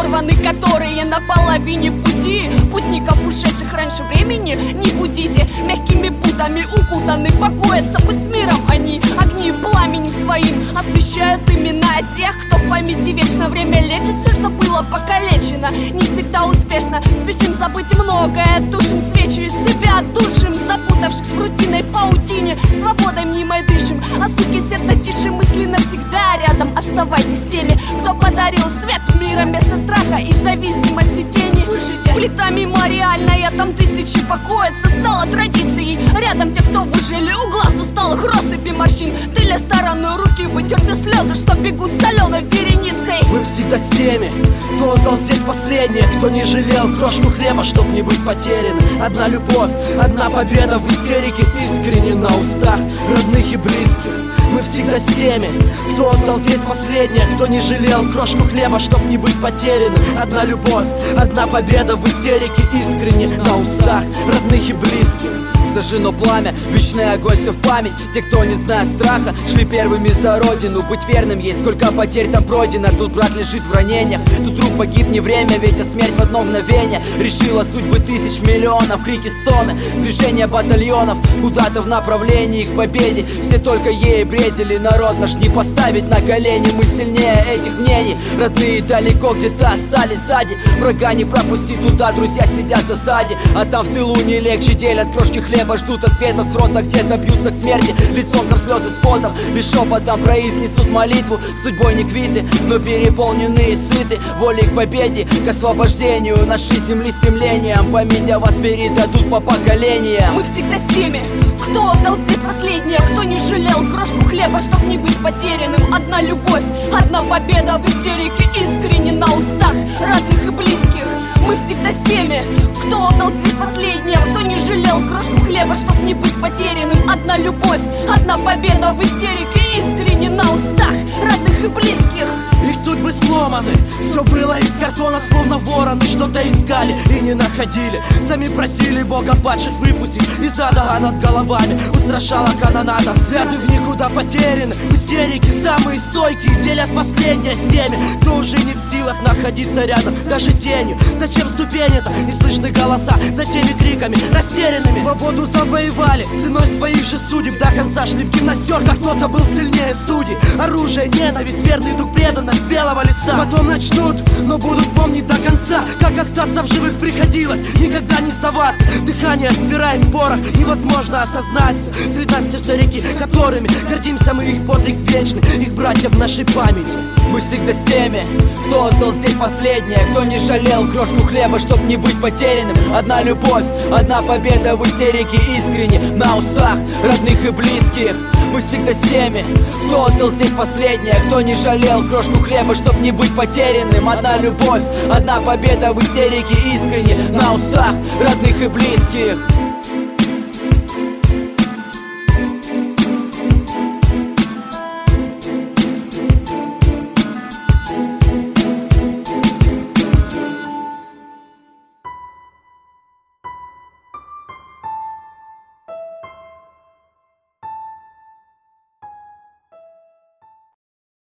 Подорваны, которые на половине пути. Путников, ушедших раньше времени, не будите. Мягкими путами укутаны, покоятся, пусть с миром они. Огни пламенем своим освещают имена тех, кто в памяти вечно. Время лечит все, что было покалечено. Не всегда успешно, спешим забыть многое. Тушим свечи из себя, душим, запутавшись в рутинной паутине. Свободой мнимой дышим, а стуки сердца тише. Мысли навсегда рядом, оставайтесь теми, кто подарил свет мира вместо страха и зависимости тени. Слышите? Плита мемориальная, там тысячи покоятся, стала традицией. Рядом те, кто выжили, у глаз усталых россыпи морщин. Тыльной стороной руки вытерты слезы, что бегут соленой вереницей. Мы всегда с теми, кто отдал здесь последнее, кто не жалел крошку хлеба, чтоб не быть потерянным. Одна любовь, одна победа в истерике, искренне на устах родных и близких. Мы всегда с теми, кто отдал здесь последнее, кто не жалел крошку хлеба, чтоб не быть потерянным. Одна любовь, одна победа в истерике, искренне на устах родных и близких. Зажжено пламя, вечный огонь, все в память. Те, кто не зная страха, шли первыми за родину. Быть верным есть, сколько потерь там пройдено. Тут брат лежит в ранениях, тут друг погиб не время. Ведь смерть в одно мгновение решила судьбы тысяч миллионов. Крики, стоны, движения батальонов куда-то в направлении к победе. Все только ей бредили, народ наш не поставить на колени. Мы сильнее этих мнений, родные далеко где-то остались сзади. Врага не пропусти туда, друзья сидят в засаде. А там в тылу не легче, делят крошки хлеба. Ждут ответа с фронта, где-то бьются к смерти. Лицом там слезы с потом, лишь шепотом произнесут молитву. Судьбой не квиты, но переполнены и сыты. Волей к победе, к освобождению нашей земли стремлением. Память о вас передадут по поколениям. Мы всегда с теми, кто отдал здесь последнее, кто не жалел крошку хлеба, чтоб не быть потерянным. Одна любовь, одна победа в истерике, искренне на устах родных и близких. Мы всегда с теми, кто отдал здесь последнее, кто не жалел крошку хлеба, чтоб не быть потерянным. Одна любовь, одна победа в истерике, искренне на устах родных и близких. Их судьбы сломаны, все было из картона, словно вороны что-то искали и не находили. Сами просили Бога падших выпустить из ада над головами. Устрашала канонада, взгляды в никуда потеряны. В истерике самые стойкие делят последнее с теми, кто уже не в силах находиться рядом, даже тенью. Зачем ступени-то, не слышны голоса за теми криками растерянными. Свободу завоевали, ценой своих же судеб до конца шли в гимнастерках, кто-то был сильнее судей. Оружие, ненависть, верный дух, преданность белого листа. Потом начнут, но будут помнить до конца, как остаться в живых приходилось, никогда не сдаваться. Дыхание спирает порох, невозможно осознать все. Среди нас те старики, которыми гордимся мы, их подвиг вечный, их братья в нашей памяти. Мы всегда с теми, кто отдал здесь последнее, кто не жалел крошку хлеба, чтоб не быть потерянным. Одна любовь, одна победа в истерике, искренне на устах родных и близких. Мы всегда с теми, кто отдал здесь последнее, кто не жалел крошку хлеба, чтоб не быть потерянным. Одна любовь, одна победа в истерике, искренне на устах родных и близких.